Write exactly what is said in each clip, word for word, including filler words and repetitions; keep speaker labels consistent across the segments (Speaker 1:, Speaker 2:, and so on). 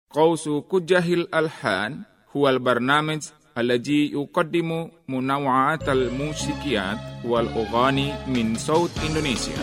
Speaker 1: قوس كجه الألحان هو البرنامج الذي يقدم منوعات الموسيقيات والأغاني من صوت إندونيسيا.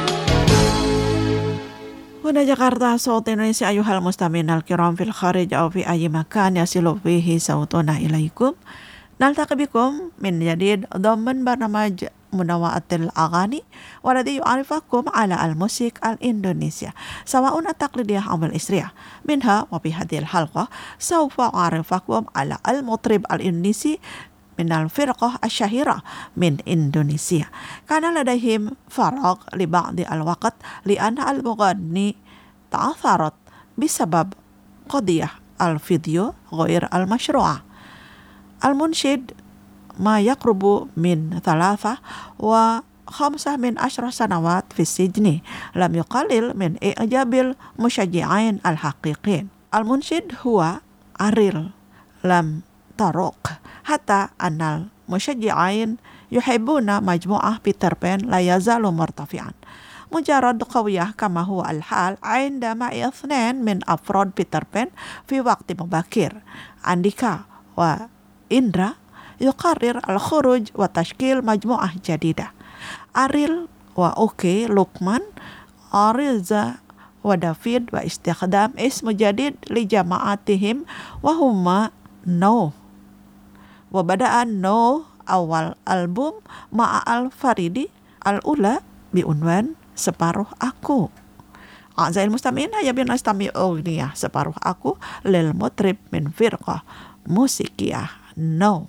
Speaker 2: هنا جاكرتا صوت إندونيسيا أيها المستمعين الكرام في الخارج أو في أي مكان يصل فيه صوتنا إليكم. نلتقي بكم من جديد ضمن برنامج منوعات الأغاني والذي يعرفكم على الموسيقى الإندونيسية سواء التقليدية أو الإسرية. منها وفي هذه الحلقة سوف أعرفكم على المطرب الإندونيسي من الفرقة الشهيرة من إندونيسيا. كان لديهم فراغ لبعض الوقت لأن المغني تعثرت بسبب قضية الفيديو غير المشروعة. المنشد ما يقرب من ثلاثة وخمسة من عشر سنوات في السجن لم يقلل من إعجاب المشجعين الحقيقيين. المنشد هو أريل لم تروق حتى أن المشجعين يحبون مجموعة بيتر بان لا يزال مرتفعا. مجرد قوية كما هو الحال عندما اثنين من أفراد بيتر بان في وقت مبكر أنديكا وإندرا يقرر الخروج وتشكيل مجموعة جديدة. أريل وأوكي لوكمان أريزا ودافيد واستخدام اسم جديد لجماعتهم وهما نو. وبدأ نو أول ألبوم مع الفريدي الأولى بعنوان Separuh Aku. أعزائي المستمعين هيا بنا نستمع أغنية Separuh Aku للمطرب من فرقة موسيقية نو.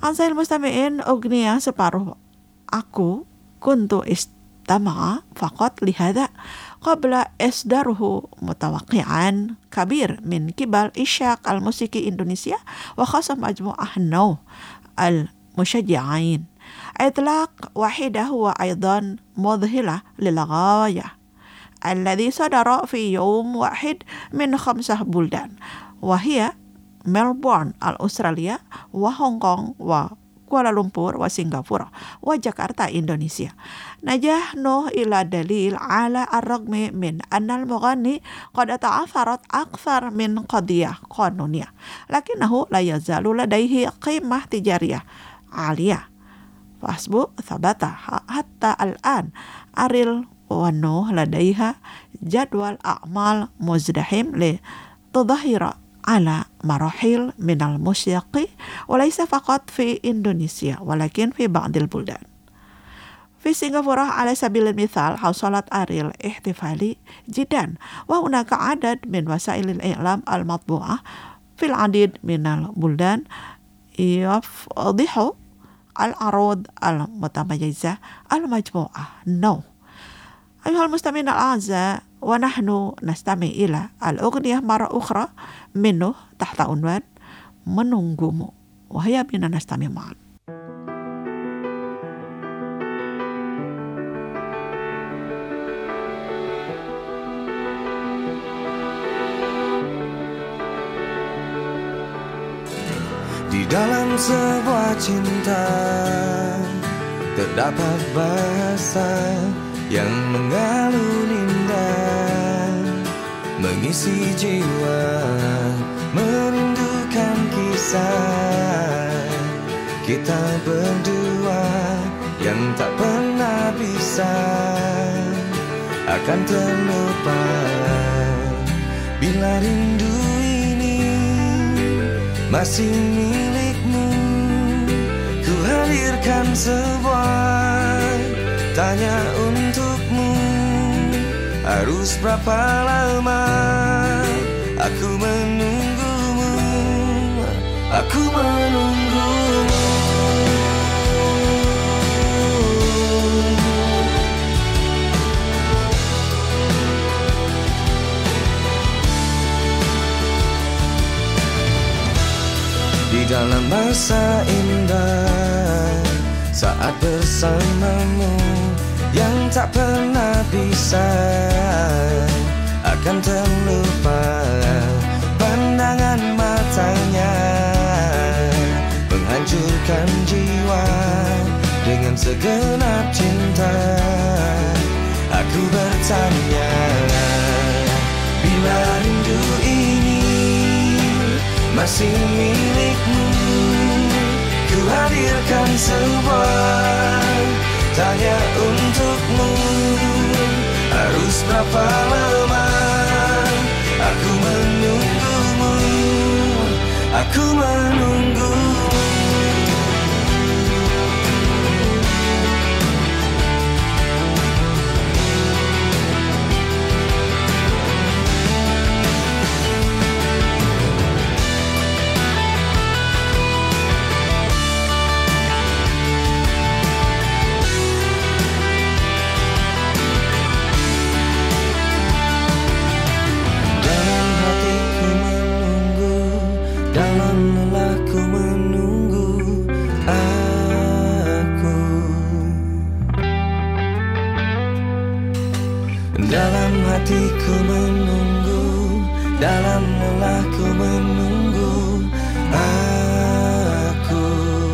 Speaker 2: Ansail mustami'in ugniya separuh aku kuntu istama'a faqat lihada qabla isdaruhu mutawaqi'an kabir min kibal isyaq al-musiki Indonesia wa khasam majmu'ah naw al-musyajja'in. إطلاق واحدة هو أيضا مذهلة للغاية الذي صدر في يوم واحد من خمسة بلدان وهي ملبورن الأستراليا وهونغ كونغ وكوالالمبور وسنغافورة وجاكرتا إندونيسيا. نجحنا إلى دليل على الرغم من أن المغني قد تعثرت أكثر من قضية قانونية لكنه لا يزال لديه قيمة تجارية عالية. فاسبو ثبت حتى الآن أريل وأنه لديها جدول أعمال مزدحم لتظهر على مراحل من الموسيقى وليس فقط في إندونيسيا ولكن في بعض البلدان. في سنغافورة على سبيل المثال حصلت أريل احتفالي جدا وهناك عدد من وسائل الإعلام المطبوعة في العديد من البلدان يفضح العروض المتميزة المجموعة نو. أيها المستمعين الأعزاء ونحن نستمع إلى الأغنية مرة أخرى منه تحت عنوان Menunggumu وهيا بنا نستمع معا.
Speaker 3: Di dalam sebuah cinta terdapat bahasa yang mengalun indah, mengisi jiwa, merindukan kisah kita berdua yang tak pernah bisa akan terlupa bila rindu masih milikmu. Ku hadirkan sebuah tanya untukmu, harus berapa lama aku menunggumu, aku menunggumu. Di dalam masa indah saat bersamamu yang tak pernah bisa akan terlupa, pandangan matanya menghancurkan jiwa dengan segenap cinta. Aku bertanya, bila rindu ini masih milikmu, ku hadirkan sebuah tanya untukmu, harus berapa lama aku menunggumu, aku menunggumu. Dalam hatiku menunggu, dalam lelahku menunggu, aku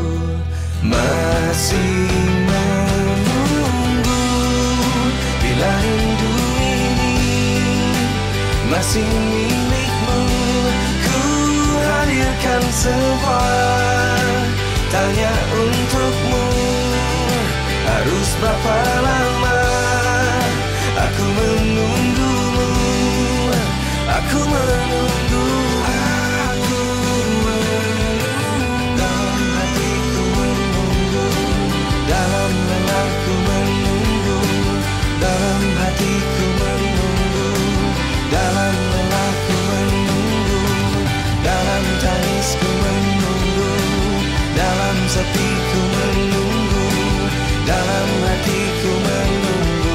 Speaker 3: masih menunggu. Bila rindu ini masih milikmu, ku hadirkan sebuah tanya untukmu, harus berapa lama aku menunggumu, aku menunggu, aku menunggu. Dalam hatiku menunggu, dalam lelahku menunggu, dalam hatiku menunggu, dalam lelahku menunggu, dalam tangisku menunggu, dalam sepiku menunggu, dalam hatiku menunggu.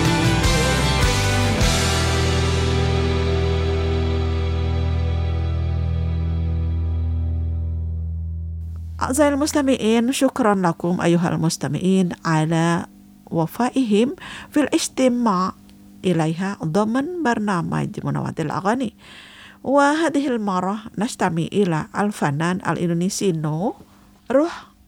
Speaker 2: A'zal mustami'in, syukran lakum ayuhal mustami'in ala wafaihim fil istima' ilaiha dhaman barnamaj Munawatil Aghani. Wa hadhil marah nastami ila al-fanan al-indonesino ruh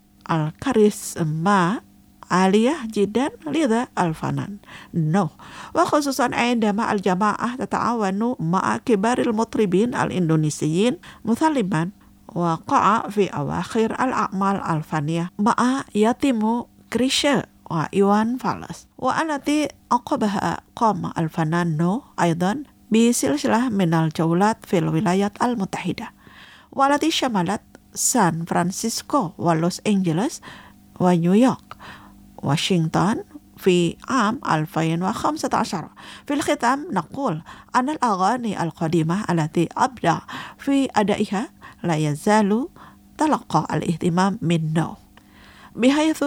Speaker 2: al-karisma aliyah jidan lidha al-fanan. No. Wa khususan indama al-jama'ah tata'awanu ma'a kibaril mutribin al-indonesiyin muthaliman wa qa'a fi awakhir al-a'mal al-faniyah ma'a yatimu Krisha wa Iwan Fals. Wa alati aqabaha qama al-fanan no aydan bisilsilah minal jaulat fil wilayat al-mutahida walati syamalat San Francisco wa Los Angeles wa New York Washington في عام ألفين وخمسة عشر. في الختام نقول أن الأغاني القديمة التي أبدع في أدائها لا يزال تلقى الاهتمام منه بحيث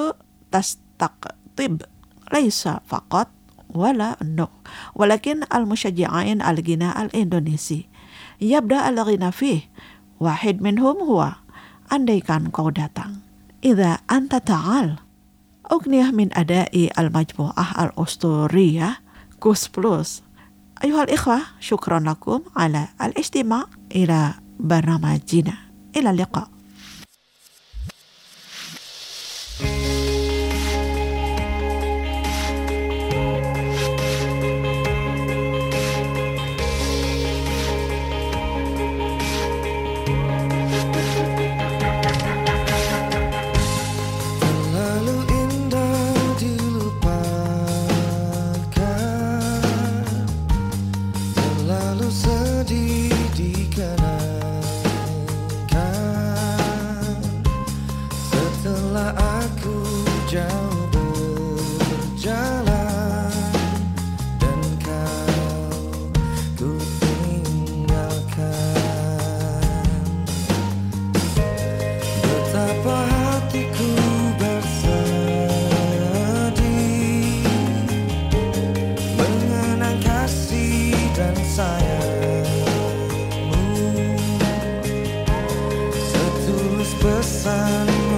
Speaker 2: تستقطب ليس فقط ولا no ولكن المشجعين الغناء الإندونيسي يبدأ الغنى فيه. واحد منهم هو andaikan kau datang إذا أنت تعال أغنية من أداء المجموعة الأسطورية كوس بلوس. أيها الإخوة شكرا لكم على الاستماع إلى برنامجنا. إلى اللقاء.
Speaker 3: Setulus pesan